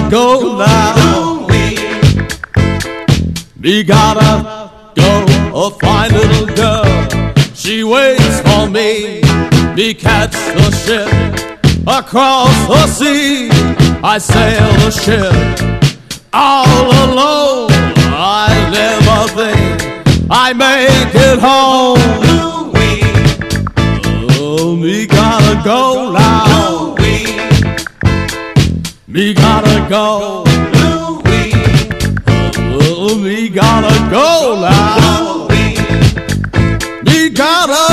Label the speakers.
Speaker 1: go now. Me gotta go find little girl. She waits for me. Me catch the ship across the sea. I sail the ship all alone. I never think I make it home. Oh, me gotta go now. Me gotta go. Oh, me gotta go now. Me gotta